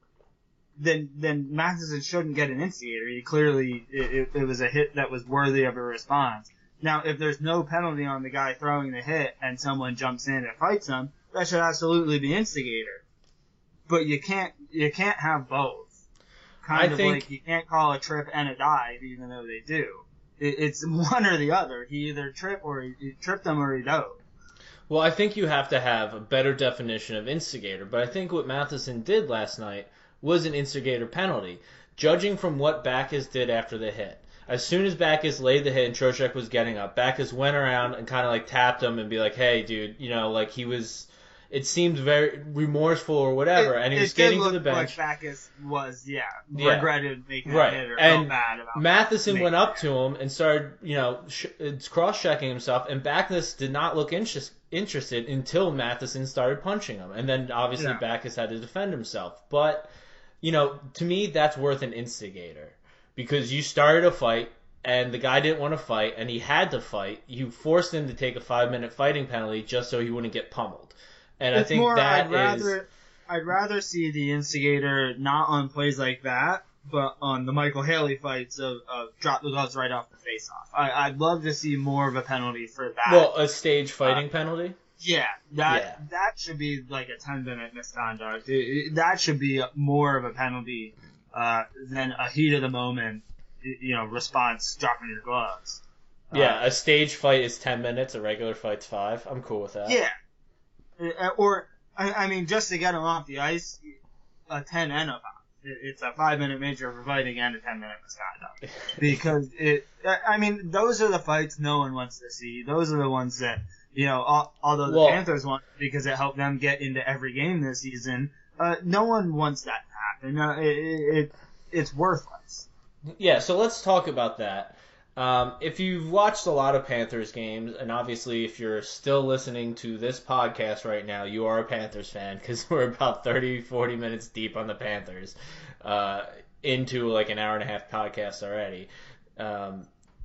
then then Matheson shouldn't get an instigator. He clearly it, it, it was a hit that was worthy of a response. Now, if there's no penalty on the guy throwing the hit and someone jumps in and fights him, that should absolutely be instigator. But you can't you can't have both. Kind I of think- like you can't call a trip and a dive, even though they do. It, it's one or the other. He either trip or he, he tripped them or he dove. Well, I think you have to have a better definition of instigator, but I think what Matheson did last night was an instigator penalty, judging from what Backes did after the hit. As soon as Backes laid the hit and Trocheck was getting up, Backes went around and kind of like tapped him and be like, hey, dude, you know, like he was, it seemed very remorseful or whatever, It- and he it was did skating to look the bench. Like Backes was, yeah, Yeah. regretted making Right. that hit or And felt bad about Matheson making went that up hit. to him and started, you know, sh- cross-checking himself, and Backes did not look interest- interested until Matheson started punching him. And then, obviously, Yeah. Backes had to defend himself. But, you know, to me, that's worth an instigator. Because you started a fight, and the guy didn't want to fight, and he had to fight. You forced him to take a five-minute fighting penalty just so he wouldn't get pummeled. And I It's think more, that I'd rather, is... I'd rather see the instigator not on plays like that, but on the Michael Haley fights of, of drop the gloves right off the face-off. I, I'd love to see more of a penalty for that. Well, a stage fighting Uh, penalty? yeah, that Yeah. that should be like a ten-minute misconduct. It, it, that should be more of a penalty uh, than a heat of the moment, you know, response dropping your gloves. Yeah, Uh, a stage fight is ten minutes, a regular fight's five. I'm cool with that. yeah. Uh, Or, I, I mean, just to get him off the ice, a ten and a five. It, it's a five-minute major for fighting and a ten-minute misconduct. Because it, I mean, those are the fights no one wants to see. Those are the ones that, you know, al- although the Well- Panthers want because it helped them get into every game this season, uh, no one wants that to happen. Uh, it, it, it, it's worthless. Yeah, so let's talk about that. Um, if you've watched a lot of Panthers games, and obviously if you're still listening to this podcast right now, you are a Panthers fan because we're about thirty, forty minutes deep on the Panthers, uh, into like an hour and a half podcast already. Um,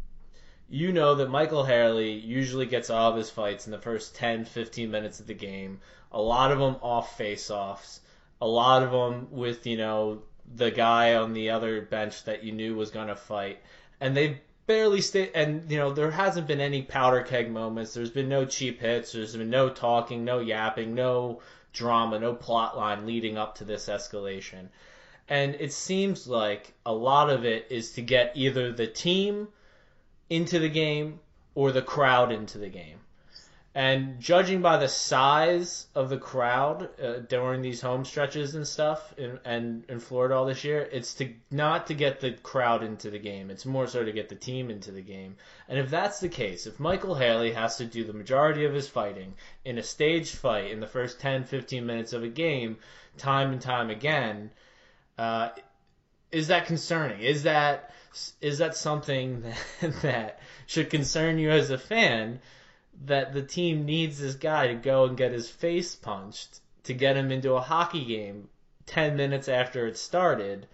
you know that Michael Haley usually gets all of his fights in the first ten, fifteen minutes of the game. A lot of them off face-offs. A lot of them with, you know, the guy on the other bench that you knew was going to fight. And they barely stay, and, you know, there hasn't been any powder keg moments. There's been no cheap hits. There's been no talking, no yapping, no drama, no plot line leading up to this escalation. And it seems like a lot of it is to get either the team into the game or the crowd into the game. And judging by the size of the crowd uh, during these home stretches and stuff in, and in Florida all this year, it's to not to get the crowd into the game. It's more so to get the team into the game. And if that's the case, if Michael Haley has to do the majority of his fighting in a staged fight in the first ten, fifteen minutes of a game, time and time again, uh, is that concerning? Is that is that something that, that should concern you as a fan? That the team needs this guy to go and get his face punched to get him into a hockey game ten minutes after it started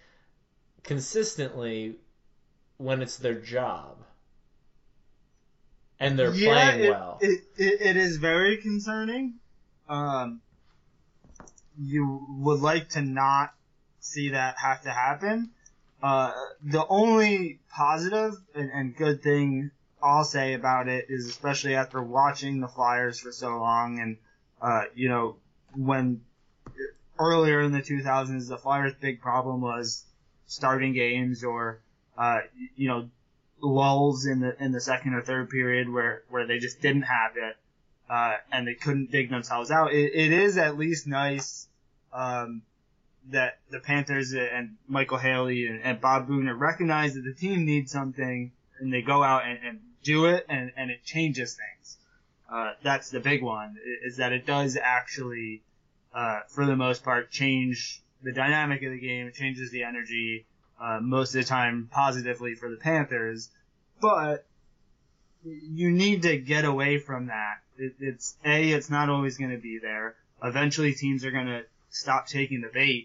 consistently when it's their job and they're Yeah, playing it, well. It, it, it is very concerning. Um, you would like to not see that have to happen. Uh, the only positive and, and good thing I'll say about it is, especially after watching the Flyers for so long, and uh, you know, when earlier in the two thousands, the Flyers' big problem was starting games or uh, you know, lulls in the in the second or third period where, where they just didn't have it uh, and they couldn't dig themselves out. It, it is at least nice um, that the Panthers and Michael Haley and, and Bob Boone recognize that the team needs something, and they go out and, and do it, and, and it changes things. Uh, that's the big one, is that it does actually, uh, for the most part, change the dynamic of the game. It changes the energy, uh, most of the time positively for the Panthers. But you need to get away from that. It, it's, A, it's not always going to be there. Eventually teams are going to stop taking the bait.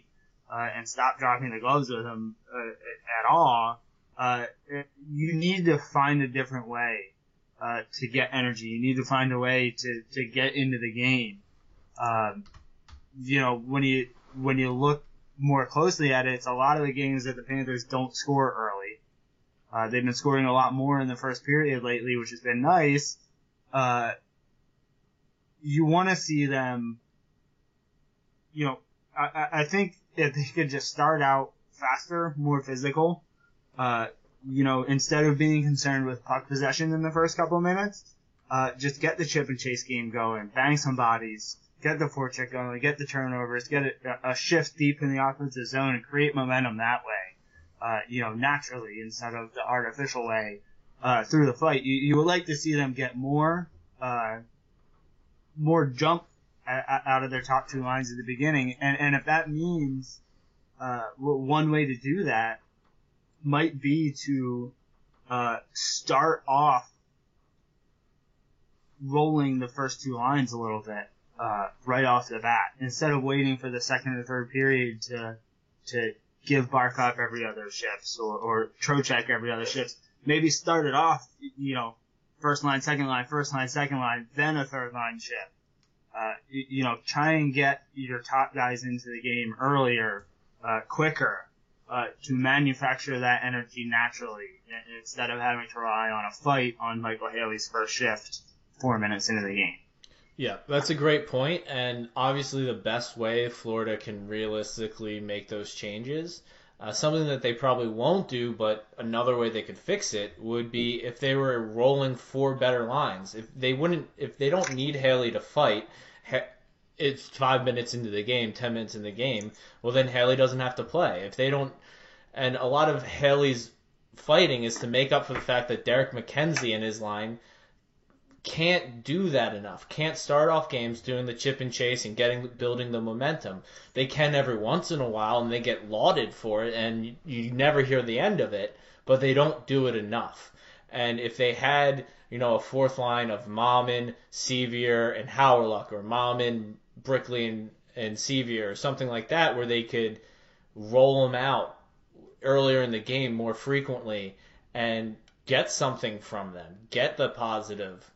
uh, and stop dropping the gloves with him uh, at all, uh, you need to find a different way uh, to get energy. You need to find a way to, to get into the game. Um, you know, when you when you look more closely at it, it's a lot of the games that the Panthers don't score early. Uh, they've been scoring a lot more in the first period lately, which has been nice. Uh, you want to see them, you know, I, I think if they could just start out faster, more physical, uh, you know, instead of being concerned with puck possession in the first couple of minutes, uh, just get the chip and chase game going, bang some bodies, get the forecheck going, get the turnovers, get a, a shift deep in the offensive zone and create momentum that way, uh, you know, naturally instead of the artificial way, uh, through the fight. You, you would like to see them get more, uh, more jump out of their top two lines at the beginning. And, and if that means, uh, one way to do that might be to, uh, start off rolling the first two lines a little bit, uh, right off the bat, instead of waiting for the second or third period to, to give Barkov every other shift or, or Trocheck every other shift. Maybe start it off, you know, first line, second line, first line, second line, then a third line shift. Uh, you, you know, try and get your top guys into the game earlier, uh, quicker, uh, to manufacture that energy naturally instead of having to rely on a fight on Michael Haley's first shift four minutes into the game. Yeah, that's a great point, and obviously the best way Florida can realistically make those changes, uh, something that they probably won't do, but another way they could fix it would be if they were rolling four better lines. If they wouldn't, if they don't need Haley to fight, it's five minutes into the game, ten minutes in the game, well then Haley doesn't have to play. If they don't, and a lot of Haley's fighting is to make up for the fact that Derek McKenzie and his line can't do that enough, can't start off games doing the chip and chase and getting building the momentum. They can every once in a while and they get lauded for it and you, you never hear the end of it, but they don't do it enough. And if they had, you know, a fourth line of Malman, Sevier, and Hawryluk, or Malman, Brickley, and, and Sevier, or something like that, where they could roll them out earlier in the game more frequently and get something from them, get the positive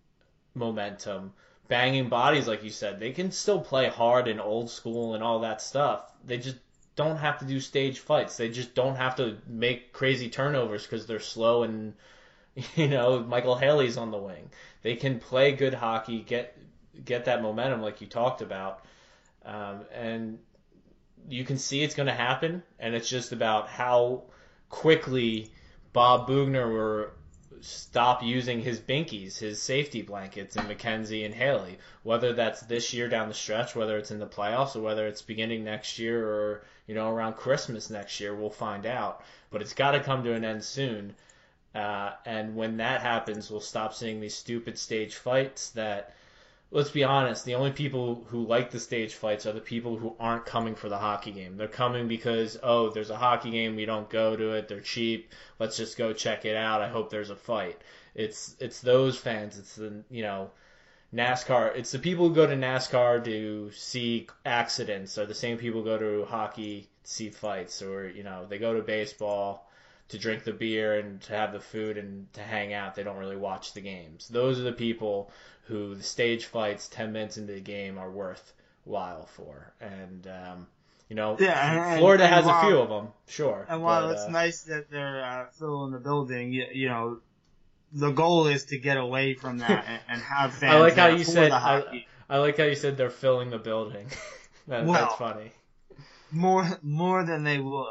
momentum, banging bodies, like you said. They can still play hard and old school and all that stuff. They just don't have to do stage fights. They just don't have to make crazy turnovers because they're slow and, you know, Michael Haley's on the wing. They can play good hockey, get get that momentum like you talked about, um, and you can see it's going to happen, and it's just about how quickly Bob Boughner will stop using his binkies, his safety blankets, in McKenzie and Haley, whether that's this year down the stretch, whether it's in the playoffs, or whether it's beginning next year or, you know, around Christmas next year. We'll find out. But it's got to come to an end soon. Uh, and when that happens, we'll stop seeing these stupid stage fights that, let's be honest, the only people who like the stage fights are the people who aren't coming for the hockey game. They're coming because, oh, there's a hockey game, we don't go to it, they're cheap, let's just go check it out, I hope there's a fight. It's it's those fans, it's the, you know, NASCAR, it's the people who go to NASCAR to see accidents, or the same people who go to hockey to see fights, or, you know, they go to baseball to drink the beer and to have the food and to hang out. They don't really watch the games. Those are the people who the stage fights ten minutes into the game are worthwhile for. And, um, you know, yeah, and, Florida and, and has while, a few of them, sure. And while but, it's uh, nice that they're uh, filling the building, you, you know, the goal is to get away from that and, and have fans I like how you for said, the hockey. I, I like how you said they're filling the building. that, well, that's funny. More, more than they would.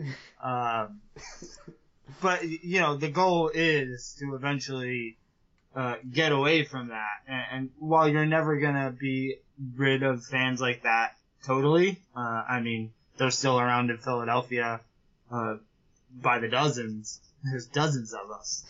Um, but, you know, the goal is to eventually uh, get away from that. And, and while you're never going to be rid of fans like that totally, uh, I mean, they're still around in Philadelphia uh, by the dozens. There's dozens of us.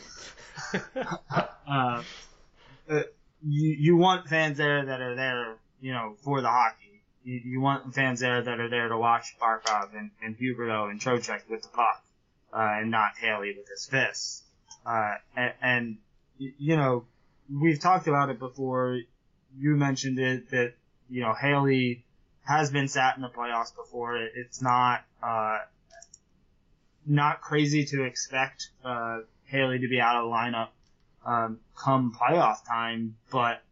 uh, uh, you, you want fans there that are there, you know, for the hockey. You, you want fans there that are there to watch Barkov and, and Huberdeau and Trocheck with the puck, uh, and not Haley with his fists. Uh, and, and, you know, we've talked about it before. You mentioned it that, you know, Haley has been sat in the playoffs before. It, it's not uh, not crazy to expect uh, Haley to be out of the lineup um, come playoff time, but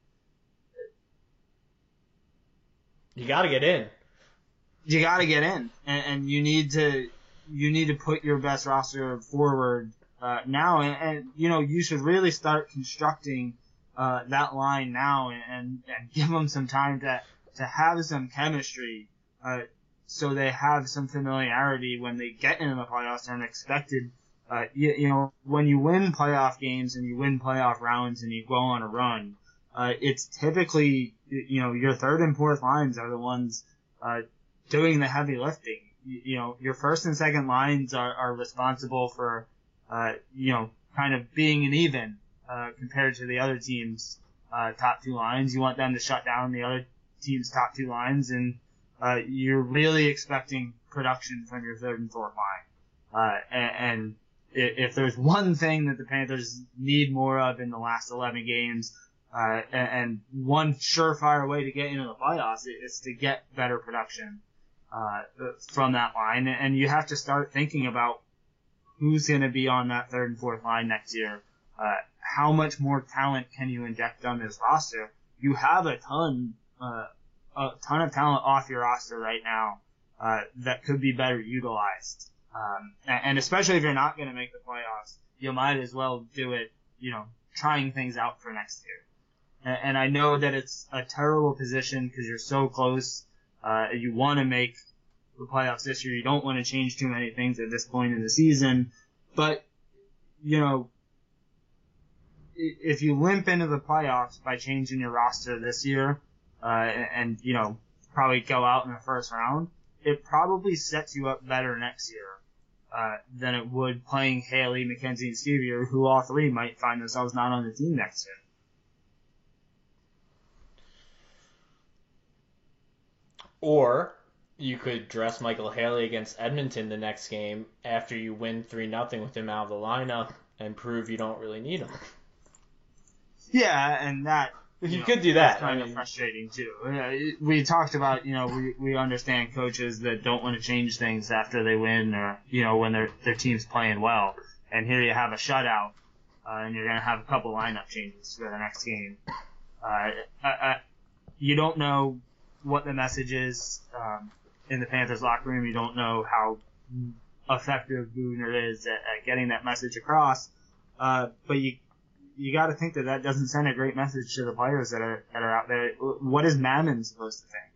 you got to get in. You got to get in, and, and you need to you need to put your best roster forward uh, now, and, and you know you should really start constructing uh, that line now, and, and, and give them some time to to have some chemistry, uh, so they have some familiarity when they get into the playoffs and expected. Uh, you, you know, when you win playoff games and you win playoff rounds and you go on a run, uh, it's typically, you know, your third and fourth lines are the ones uh, doing the heavy lifting. You, you know, your first and second lines are, are responsible for, uh, you know, kind of being an even uh, compared to the other team's uh, top two lines. You want them to shut down the other team's top two lines, and uh, you're really expecting production from your third and fourth line. Uh, and, and if there's one thing that the Panthers need more of in the last eleven games, uh, and, and one surefire way to get into the playoffs is to get better production uh, from that line. And you have to start thinking about who's going to be on that third and fourth line next year. Uh, how much more talent can you inject on this roster? You have a ton, uh, a ton of talent off your roster right now uh, that could be better utilized. Um, and especially if you're not going to make the playoffs, you might as well do it, you know, trying things out for next year. And, and I know that it's a terrible position because you're so close. Uh, you want to make the playoffs this year. You don't want to change too many things at this point in the season. But, you know, if you limp into the playoffs by changing your roster this year, uh, and, and, you know, probably go out in the first round, it probably sets you up better next year. Uh, than it would playing Haley, McKenzie, and Stevie, who all three might find themselves not on the team next year. Or you could dress Michael Haley against Edmonton the next game after you win three nothing with him out of the lineup and prove you don't really need him. Yeah, and that... You, you know, could do that. It's kind I of mean, frustrating too. We talked about, you know, we we understand coaches that don't want to change things after they win, or you know, when their their team's playing well. And here you have a shutout, uh, and you're gonna have a couple lineup changes for the next game. Uh, I, I, you don't know what the message is um, in the Panthers locker room. You don't know how effective Booner is at, at getting that message across. Uh, but you. You got to think that that doesn't send a great message to the players that are that are out there. What is Mammon supposed to think?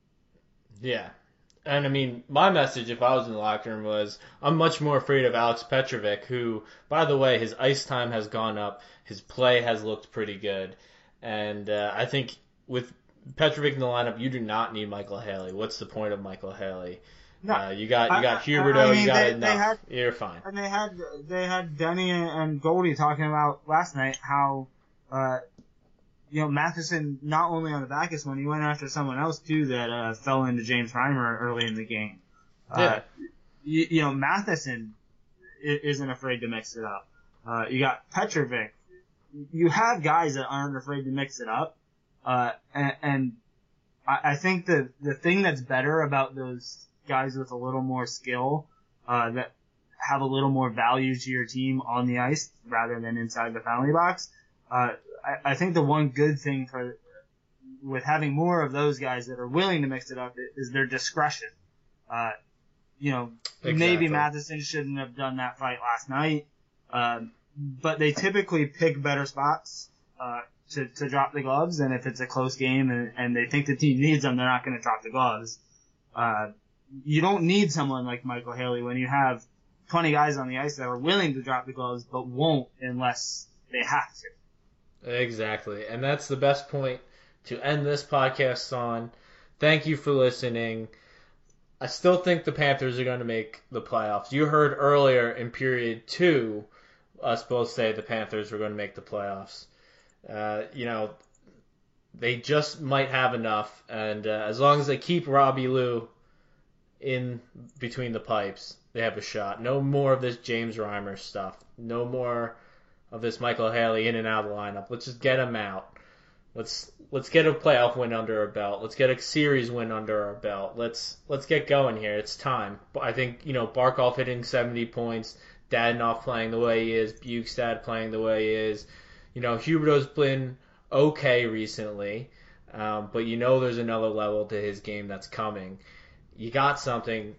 Yeah, and I mean, my message if I was in the locker room was I'm much more afraid of Alex Petrovic, who, by the way, his ice time has gone up, his play has looked pretty good, and uh, I think with Petrovic in the lineup, you do not need Michael Haley. What's the point of Michael Haley? No, uh, you got you got I, Huberdeau, I mean, you got they, enough. They had, You're fine. And they had they had Denny and Goldie talking about last night how, uh, you know, Matheson not only on the back of one, he went after someone else too that uh, fell into James Reimer early in the game. Uh, yeah. You, you know, Matheson isn't afraid to mix it up. Uh, you got Petrovic. You have guys that aren't afraid to mix it up, uh, and, and I, I think the the thing that's better about those guys with a little more skill, uh, that have a little more value to your team on the ice rather than inside the penalty box. Uh, I, I think the one good thing for, with having more of those guys that are willing to mix it up is their discretion. Uh, you know, exactly. Maybe Matheson shouldn't have done that fight last night, um, but they typically pick better spots, uh, to, to drop the gloves, and if it's a close game and, and they think the team needs them, they're not going to drop the gloves. Uh, You don't need someone like Michael Haley when you have twenty guys on the ice that are willing to drop the gloves but won't unless they have to. Exactly. And that's the best point to end this podcast on. Thank you for listening. I still think the Panthers are going to make the playoffs. You heard earlier in period two us both say the Panthers were going to make the playoffs. Uh, you know, they just might have enough. And uh, as long as they keep Robbie Lou in between the pipes, they have a shot. No more of this James Reimer stuff. No more of this Michael Haley in and out of the lineup. Let's just get him out. Let's let's get a playoff win under our belt. Let's get a series win under our belt. Let's let's get going here. It's time. I think, you know, Barkov hitting seventy points, Dadonov playing the way he is, Bukestad playing the way he is. You know, Huberdeau's been okay recently, um, but you know there's another level to his game that's coming. You got something.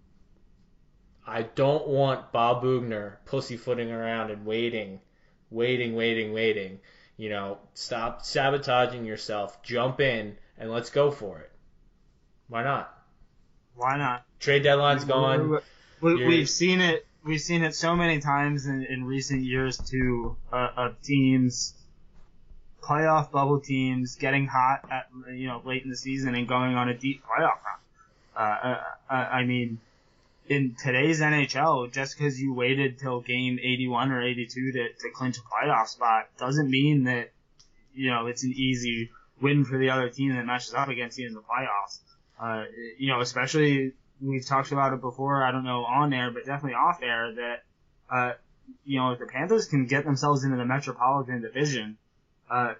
I don't want Bob Bugner pussyfooting around and waiting, waiting, waiting, waiting. You know, stop sabotaging yourself. Jump in and let's go for it. Why not? Why not? Trade deadline's gone. We, we've seen it. We've seen it so many times in, in recent years too, uh, of teams, playoff bubble teams, getting hot at you know late in the season and going on a deep playoff run. Uh, I, I mean, in today's N H L, just because you waited till game eighty-one or eighty-two to, to clinch a playoff spot doesn't mean that, you know, it's an easy win for the other team that matches up against you in the playoffs. Uh, you know, especially, we've talked about it before, I don't know on air, but definitely off air, that, uh, you know, if the Panthers can get themselves into the Metropolitan Division, uh,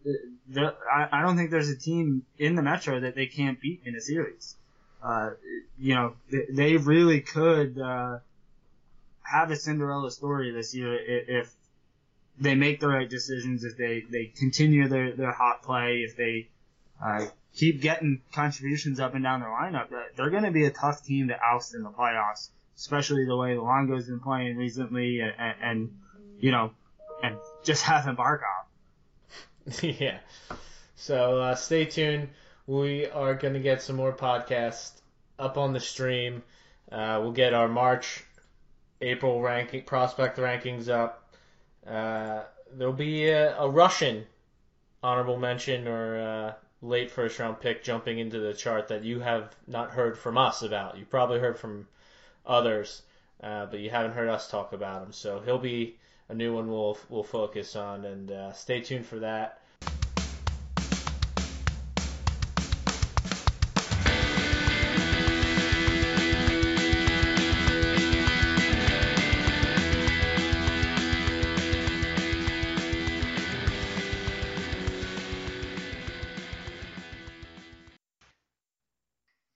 I, I don't think there's a team in the Metro that they can't beat in a series. Uh, you know, they, they really could, uh, have a Cinderella story this year if, if they make the right decisions, if they, they continue their, their hot play, if they, uh, keep getting contributions up and down their lineup. They're going to be a tough team to oust in the playoffs, especially the way Luongo's been playing recently and, and, and you know, and just having Barkov. Yeah. So, uh, stay tuned. We are going to get some more podcasts up on the stream. Uh, we'll get our March, April ranking prospect rankings up. Uh, there'll be a, a Russian honorable mention or uh, late first round pick jumping into the chart that you have not heard from us about. You probably heard from others, uh, but you haven't heard us talk about him. So he'll be a new one we'll we'll focus on, and uh, stay tuned for that.